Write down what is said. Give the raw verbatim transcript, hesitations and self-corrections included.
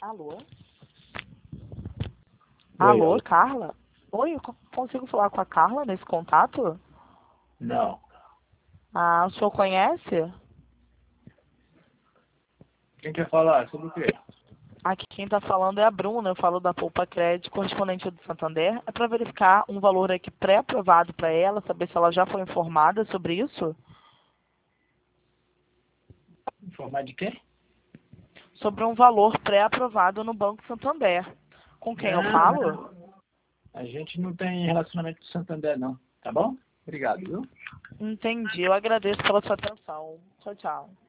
Alô? Oi, Alô, alô. Carla? Oi, eu co- consigo falar com a Carla nesse contato? Não. Ah, o senhor conhece? Quem quer falar? Sobre o quê? Aqui quem está falando é a Bruna, eu falo da Poupa Crédito, correspondente do Santander. É para verificar um valor aqui pré-aprovado para ela, saber se ela já foi informada sobre isso? Informar de quê? Sobre um valor pré-aprovado no Banco Santander. Com quem eu Não, falo? não. A gente não tem relacionamento com o Santander, não. Tá bom? Obrigado, viu? Entendi, eu agradeço pela sua atenção. Tchau, tchau.